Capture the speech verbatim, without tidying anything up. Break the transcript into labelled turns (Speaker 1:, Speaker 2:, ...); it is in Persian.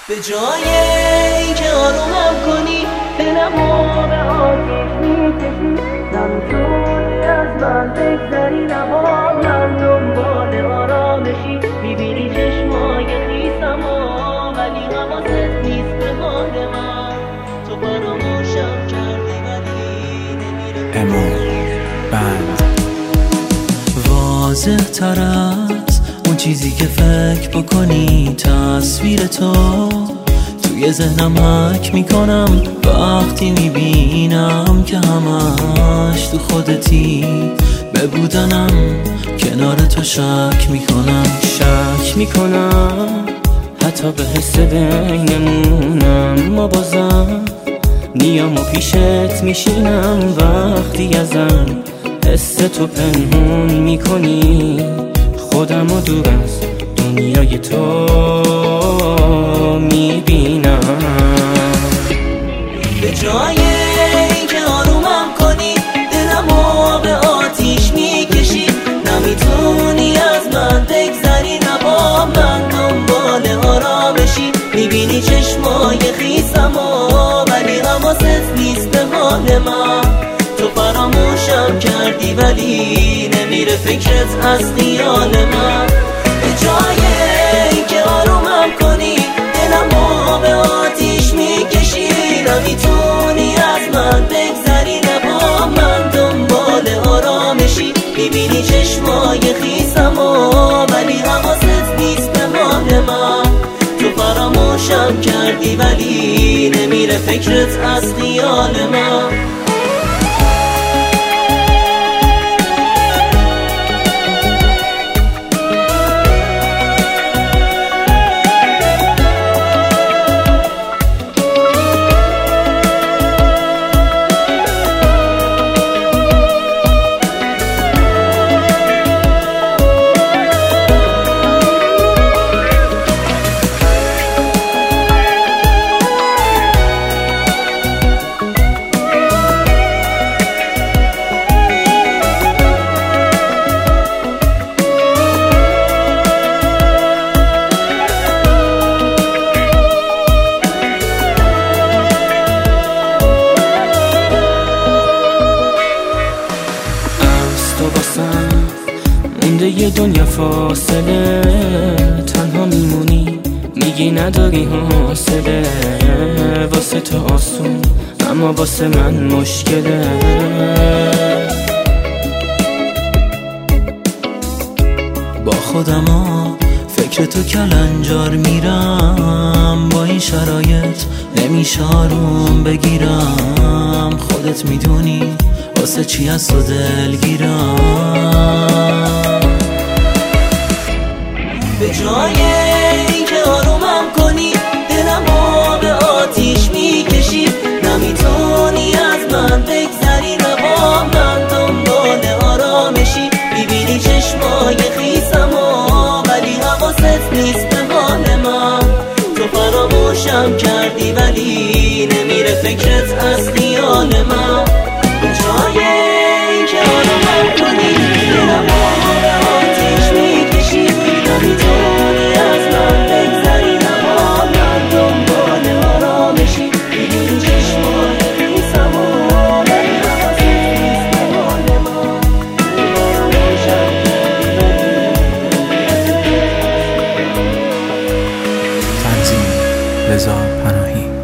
Speaker 1: به جای اینکه آرومم کنی دلمو به آتیش میکشی، نمیتونی از من بگذری، نبا من دنبال آرامشی. میبینی چشمای خیسمو ولی حواست نیست به حال من. تو فراموشم کردی ولی نمیره
Speaker 2: امون بند واضح تر از اون چیزی که فکر بکنی. تصویر تو توی ذهنم حک میکنم وقتی میبینم که همش تو خودتی. به بودنم کنار تو شک میکنم
Speaker 3: شک میکنم حتی به حس بینمونم. ما بازم نیام و پیشت میشینم وقتی ازم حس تو پنهون میکنی. خودم و دور از دنیای تو میبینم.
Speaker 1: به جای اینکه آرومم کنی دلمو به آتیش میکشی، نمیتونی از من بگذری، نبا من دنبال آرامشی. میبینی چشمای خیسمو ولی حواست نیست به حال من. تو فراموشم کردی ولی نمیره فکرت از خیال من. به جای اینکه آرومم کنی دلمو به آتیش میکشی، نمیتونی از من بگذری، نبا من دنبال آرامشی. میبینی چشمای خیسمو ولی حواست نیست به حال من. تو فراموشم کردی ولی نمیره فکرت از خیال من.
Speaker 3: مونده یه دنیا فاصله، تنها میمونی میگی نداری حوصله. واسه تو آسون اما واسه من مشکله.
Speaker 2: با خودم فکر تو کلنجار میرم. با این شرایط نمیشه آروم بگیرم. خودت میدونی واسه چی از تو دلگیرم.
Speaker 1: به جای اینکه آرومم کنی دلمو به آتیش میکشی، نمیتونی از من بگذری، نبا من دنبال آرامشی. میبینی چشمای خیسمو ولی حواست نیست به حال من. تو فراموشم کردی ولی نمیره فکرت از خیال من. به جای اینکه آرومم کنی دلمو به آتیش میکشی، نمیتونی از من بگذری، نبا من دنبال آرامشی. میبینی چشمای خیسمو ولی حواست نیست به حال من. فراموشم
Speaker 2: تنظیم رضا پناهی.